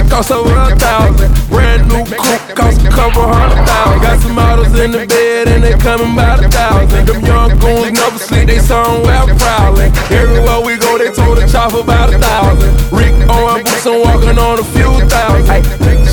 cost over 1,000. Brand new coupe cost a couple $100,000. Got some models in the bed and they coming by the 1,000. Them young goons never sleep, they somewhere prowling. Everywhere we go, they told the chopper about 1,000. Rick on boots and walking on a few thousand.